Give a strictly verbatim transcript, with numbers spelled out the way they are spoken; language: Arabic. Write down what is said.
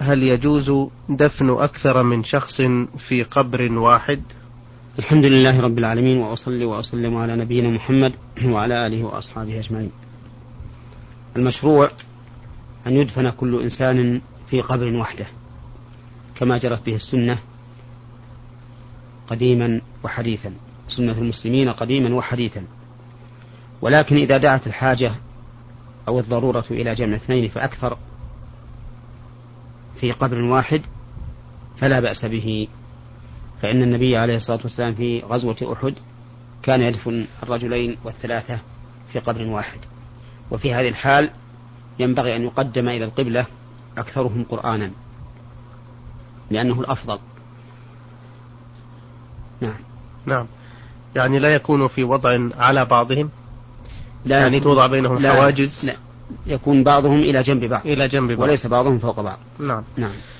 هل يجوز دفن أكثر من شخص في قبر واحد؟ الحمد لله رب العالمين، وأصلي وأسلم على نبينا محمد وعلى آله وأصحابه أجمعين. المشروع أن يدفن كل إنسان في قبر وحده كما جرت به السنة قديما وحديثا، سنة المسلمين قديما وحديثا. ولكن إذا دعت الحاجة أو الضرورة إلى جمع اثنين فأكثر في قبر واحد فلا بأس به، فإن النبي عليه الصلاة والسلام في غزوة أحد كان يدفن الرجلين والثلاثة في قبر واحد. وفي هذه الحال ينبغي أن يقدم إلى القبلة أكثرهم قرآنا لأنه الأفضل. نعم. نعم، يعني لا يكون في وضع على بعضهم، لا يعني توضع بينهم لا حواجز. لا، يكون بعضهم إلى جنب بعض إلى جنب بعض وليس بعضهم فوق بعض. نعم. نعم.